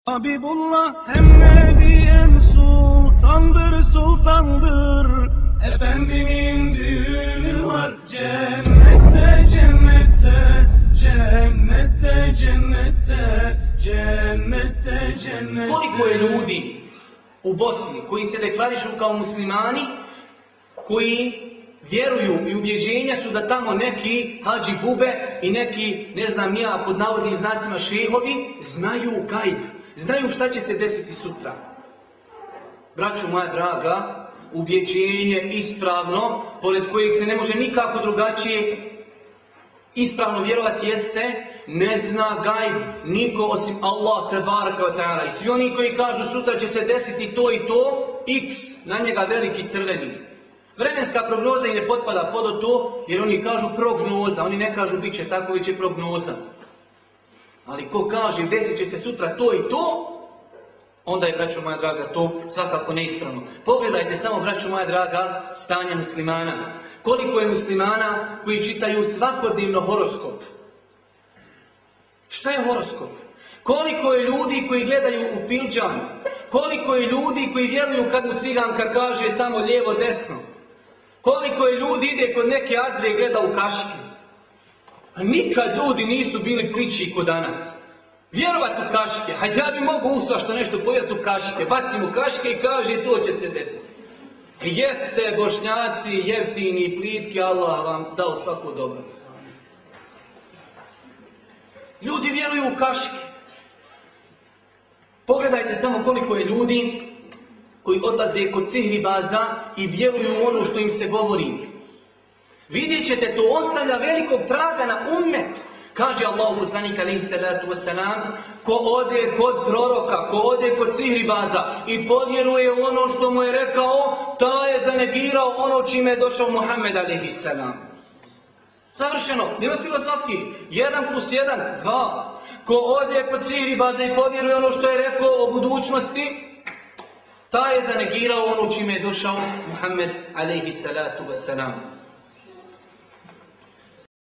Habibullah hem nebi hem sultandır sultandır. Efendimin düğünü var cennette cennette, cennette cennette, cennette cennette. Koliko je ljudi u Bosni koji se deklarišu kao muslimani, koji vjeruju i ubjeđenja su da tamo neki hađi bube i neki, ne znam ja, pod navodnim znacima šehovi, znaju gajb, znaju šta će se desiti sutra. Braćo moja draga, ubjeđenje ispravno, pored kojeg se ne može nikako drugačije ispravno vjerovati jeste, ne zna gajb niko osim Allah tebaraka wa ta'ala. I svi oni koji kažu sutra će se desiti to i to, X, na njega veliki crveni. Vremenska prognoza i ne potpada pod to, jer oni kažu prognoza, oni ne kažu bit će tako, bit će prognoza. Ali ko kaže desit će se sutra to i to, onda je, braćo moja draga, to svakako neispravno. Pogledajte samo, braćo moja draga, stanje muslimana. Koliko je muslimana koji čitaju svakodnevno horoskop? Šta je horoskop? Koliko je ljudi koji gledaju u fildžan? Koliko je ljudi koji vjeruju kad mu ciganka kaže tamo lijevo desno? Koliko je ljudi ide kod neke azre i gleda u kaške? A nikad ljudi nisu bili plići kod danas. Vjerovat u kaške, a ja bi mogu usvašta nešto povjerati u kaške. Bacim u kaške i kaže to će se desiti. Jeste Bošnjaci, jeftini i plitki, Allah vam dao svako dobro. Ljudi vjeruju u kaške. Pogledajte samo koliko je ljudi koji odlaze kod sihribaza i vjeruju u ono što im se govori. Vidjet ćete, to ostavlja velikog traga na ummet. Kaže Allahu poslanik alejhi salatu vesselam, ko ode kod proroka, ko ode kod sihribaza i povjeruje u ono što mu je rekao, taj je zanegirao ono čime je došao Muhammed alejhi salam. Savršeno, nema filozofije. 1+1, 2. Ko ode kod sihribaza i povjeruje ono što je rekao o budućnosti, taj je zanegirao ono čime je došao Muhammed alejhi salatu vesselam.